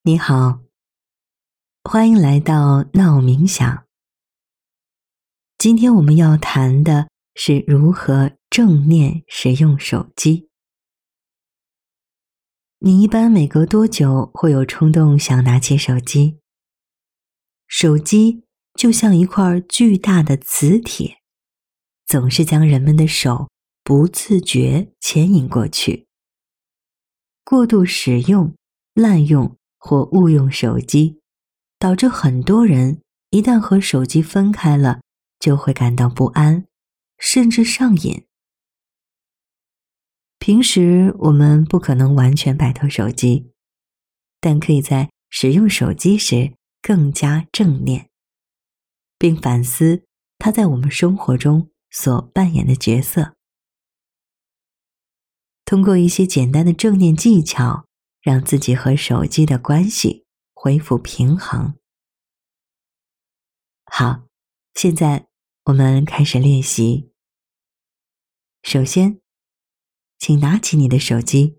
你好，欢迎来到闹冥想。今天我们要谈的是如何正念使用手机。你一般每隔多久会有冲动想拿起手机？手机就像一块巨大的磁铁，总是将人们的手不自觉牵引过去。过度使用、滥用或误用手机，导致很多人一旦和手机分开了，就会感到不安，甚至上瘾。平时我们不可能完全摆脱手机，但可以在使用手机时更加正念，并反思它在我们生活中所扮演的角色。通过一些简单的正念技巧，让自己和手机的关系恢复平衡。好，现在我们开始练习。首先，请拿起你的手机，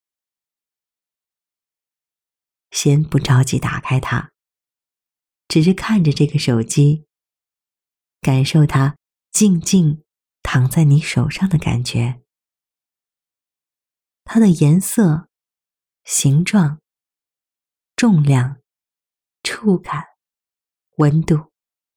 先不着急打开它，只是看着这个手机，感受它静静躺在你手上的感觉。它的颜色、形状、重量、触感、温度。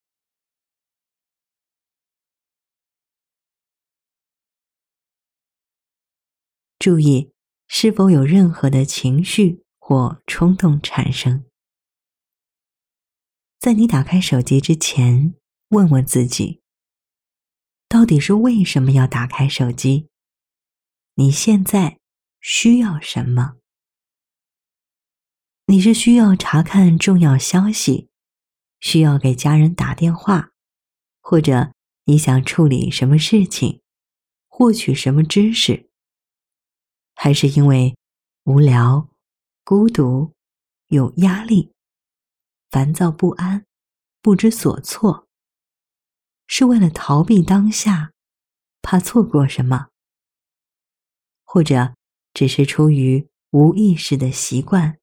注意是否有任何的情绪或冲动产生。在你打开手机之前，问问自己，到底是为什么要打开手机？你现在需要什么？你是需要查看重要消息，需要给家人打电话，或者你想处理什么事情，获取什么知识，还是因为无聊、孤独、有压力、烦躁不安、不知所措，是为了逃避当下，怕错过什么，或者只是出于无意识的习惯。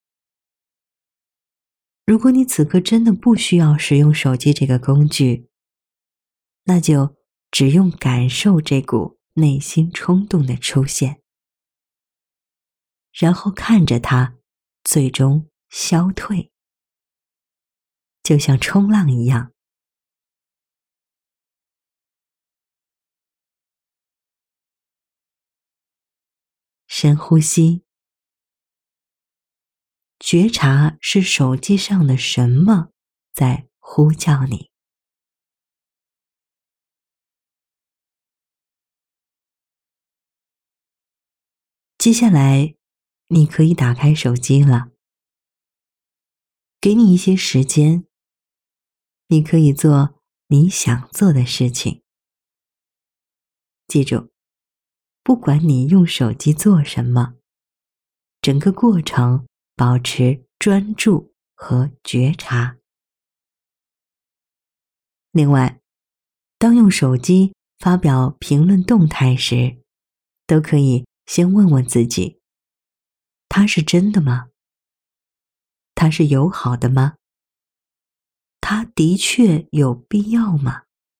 如果你此刻真的不需要使用手机这个工具，那就只用感受这股内心冲动的出现，然后看着它最终消退，就像冲浪一样。深呼吸，觉察是手机上的什么在呼叫你。接下来，你可以打开手机了。给你一些时间，你可以做你想做的事情。记住，不管你用手机做什么，整个过程保持专注和觉察。另外，当用手机发表评论动态时，都可以先问问自己，它是真的吗？它是友好的吗？它的确有必要吗？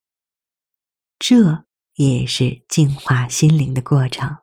这也是净化心灵的过程。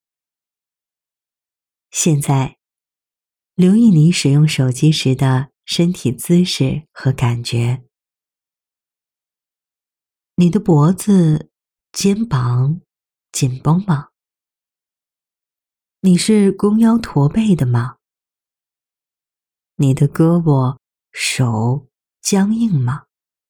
现在，留意你使用手机时的身体姿势和感觉。你的脖子、肩膀紧绷吗？你是弓腰驼背的吗？你的胳膊、手僵硬吗？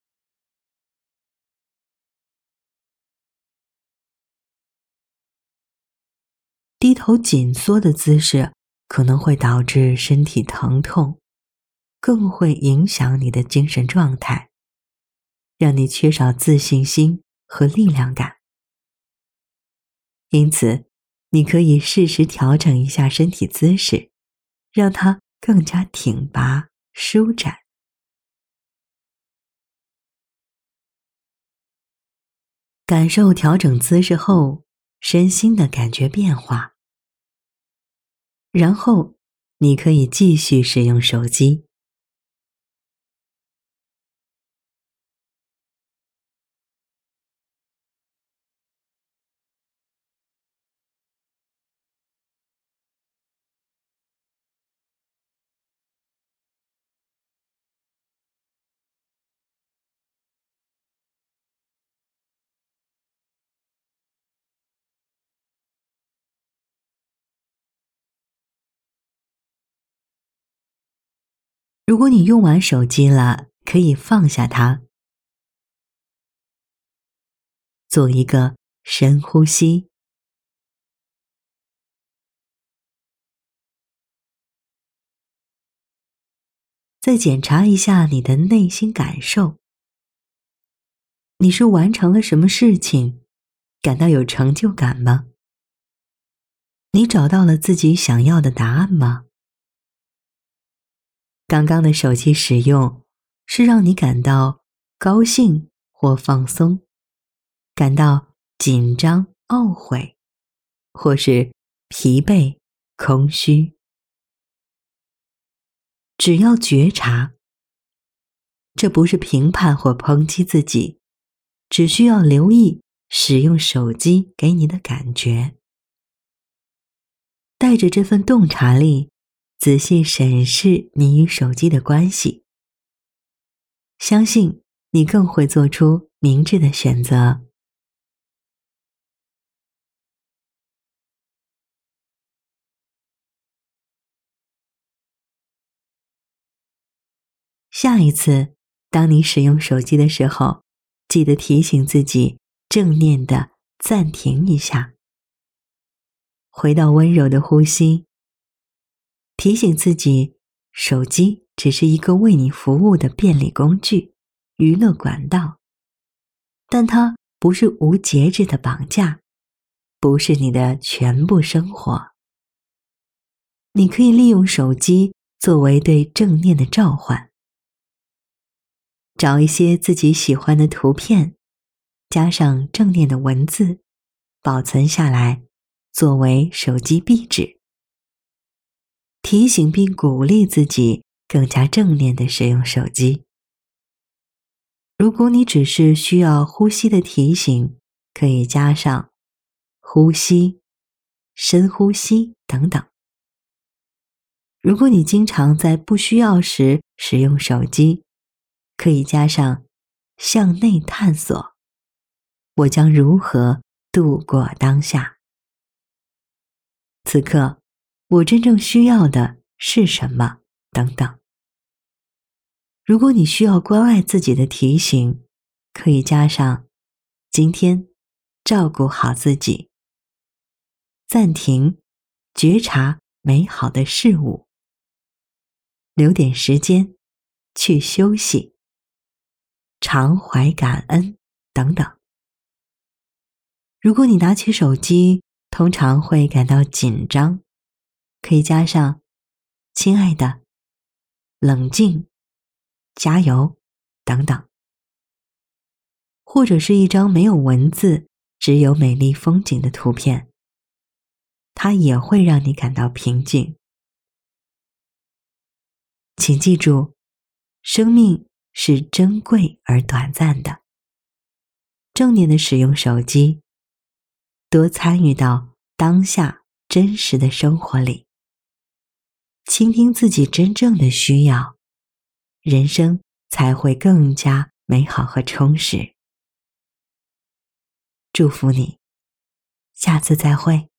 低头紧缩的姿势可能会导致身体疼痛，更会影响你的精神状态，让你缺少自信心和力量感。因此，你可以适时调整一下身体姿势，让它更加挺拔、舒展。感受调整姿势后身心的感觉变化，然后你可以继续使用手机。如果你用完手机了，可以放下它，做一个深呼吸。再检查一下你的内心感受，你是完成了什么事情，感到有成就感吗？你找到了自己想要的答案吗？刚刚的手机使用是让你感到高兴或放松，感到紧张、懊悔，或是疲惫、空虚。只要觉察，这不是评判或抨击自己，只需要留意使用手机给你的感觉。带着这份洞察力，仔细审视你与手机的关系，相信你更会做出明智的选择。下一次，当你使用手机的时候，记得提醒自己正念地暂停一下，回到温柔的呼吸，提醒自己，手机只是一个为你服务的便利工具、娱乐管道，但它不是无节制的绑架，不是你的全部生活。你可以利用手机作为对正念的召唤，找一些自己喜欢的图片，加上正念的文字，保存下来，作为手机壁纸。提醒并鼓励自己更加正念地使用手机。如果你只是需要呼吸的提醒，可以加上呼吸、深呼吸等等。如果你经常在不需要时使用手机，可以加上向内探索，我将如何度过当下？此刻，我真正需要的是什么？等等。如果你需要关爱自己的提醒，可以加上今天照顾好自己，暂停，觉察美好的事物，留点时间去休息，常怀感恩等等。如果你拿起手机，通常会感到紧张，可以加上亲爱的、冷静、加油等等。或者是一张没有文字，只有美丽风景的图片，它也会让你感到平静。请记住，生命是珍贵而短暂的。正念的使用手机，多参与到当下真实的生活里，倾听自己真正的需要， 人生才会更加美好和充实。祝福你，下次再会。